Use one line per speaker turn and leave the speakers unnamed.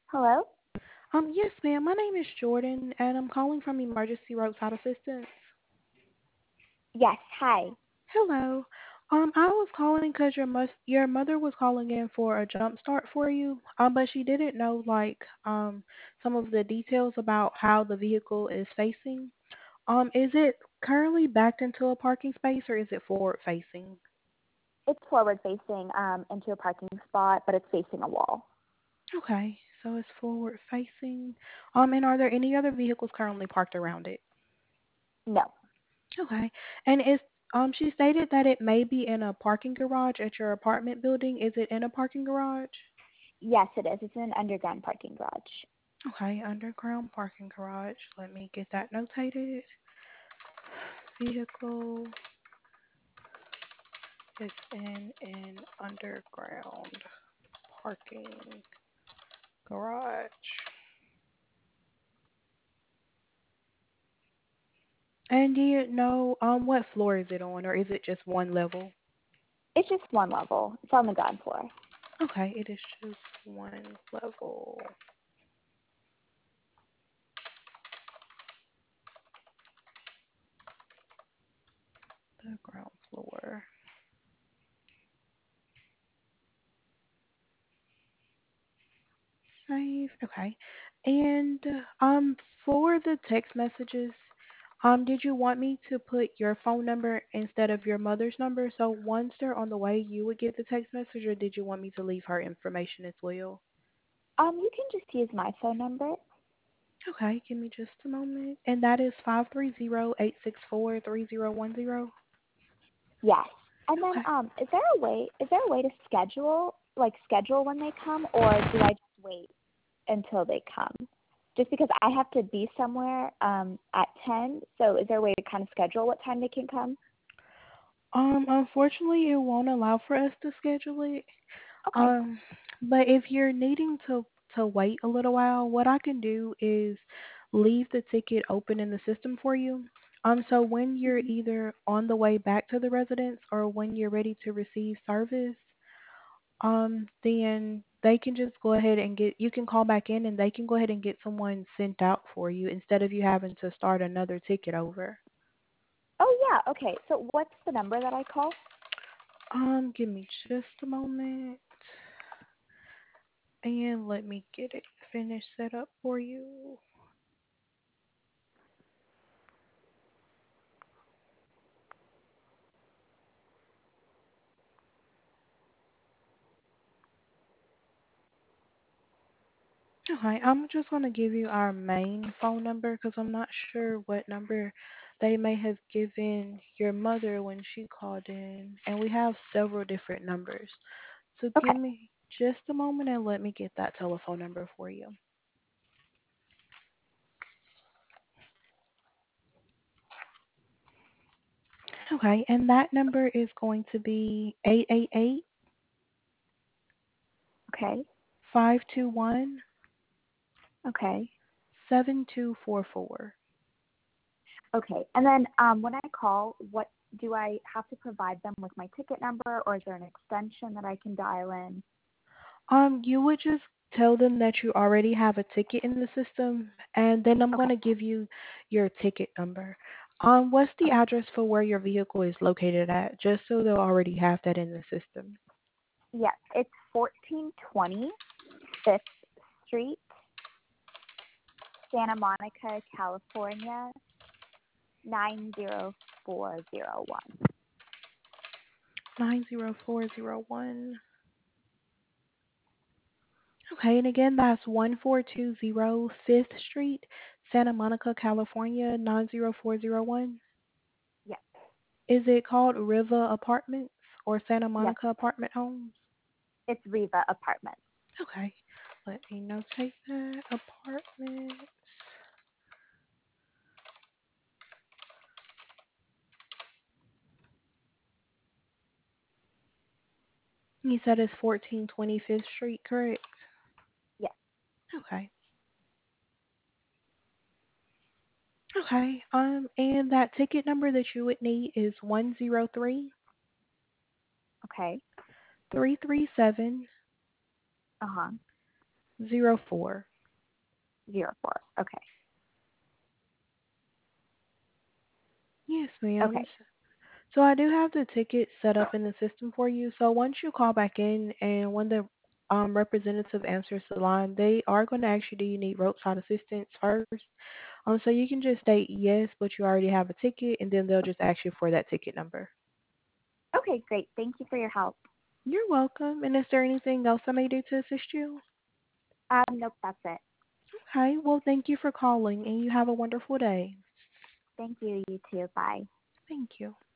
Hello?
Yes, ma'am. My name is Jordan, and I'm calling from Emergency Roadside Assistance.
Yes, hi.
Hello. I was calling because your mother was calling in for a jump start for you. But she didn't know some of the details about how the vehicle is facing. Is it currently backed into a parking space or is it forward facing?
It's forward facing into a parking spot, but it's facing a wall.
Okay, so it's forward facing. And are there any other vehicles currently parked around it?
No.
Okay. And she stated that it may be in a parking garage at your apartment building. Is it in a parking garage?
Yes, it is. It's an underground parking garage.
Okay, underground parking garage. Let me get that notated. Vehicle is in an underground parking garage. And do you know what floor is it on, or is it just one level?
It's just one level. It's on the ground floor.
Okay, it is just one level. The ground floor. Save. Okay. And for the text messages, did you want me to put your phone number instead of your mother's number? So once they're on the way, you would get the text message, or did you want me to leave her information as well?
You can just use my phone number.
Okay, give me just a moment. And that is 530-864-3010.
Yes. And then
Okay.
is there a way to schedule when they come, or do I just wait until they come? Just because I have to be somewhere at 10, so is there a way to kind of schedule what time they can come?
Unfortunately, it won't allow for us to schedule it.
Okay.
Um, but if you're needing to wait a little while, what I can do is leave the ticket open in the system for you. So when you're
Mhm.
either on the way back to the residence or when you're ready to receive service, then they can just go ahead and you can call back in and they can go ahead and get someone sent out for you instead of you having to start another ticket over.
Oh yeah, okay. So what's the number that I call?
Give me just a moment and let me get it finished set up for you. Okay, I'm just going to give you our main phone number because I'm not sure what number they may have given your mother when she called in. And we have several different numbers. So give
Okay.
me just a moment and let me get that telephone number for you. Okay, and that number is going to be 888
Okay.
521
Okay.
7244.
Okay. And then when I call, what do I have to provide them with my ticket number, or is there an extension that I can dial in?
You would just tell them that you already have a ticket in the system, and then I'm going
Okay.
to give you your ticket number. What's the
Okay.
address for where your vehicle is located at, just so they'll already have that in the system?
Yes, it's 1420 Fifth Street, Santa Monica, California, 90401.
90401. Okay, and again, that's 1420 Fifth Street, Santa Monica, California, 90401.
Yes.
Is it called Riva Apartments or Santa
Yes.
Monica Apartment Homes?
It's Riva Apartments.
Okay, let me notate that. Apartment. You said it's 1420 Fifth Street, correct?
Yes.
Okay. Okay. And that ticket number that you would need is 103
Okay.
337
Uh huh.
04.
04. Okay.
Yes,
Okay.
ma'am. So I do have the ticket set up in the system for you. So once you call back in and when the representative answers the line, they are going to ask you, do you need roadside assistance first? So you can just state yes, but you already have a ticket, and then they'll just ask you for that ticket number.
Okay, great. Thank you for your help.
You're welcome. And is there anything else I may do to assist you?
Nope, that's it.
Okay. Well, thank you for calling, and you have a wonderful day.
Thank you. You too. Bye.
Thank you.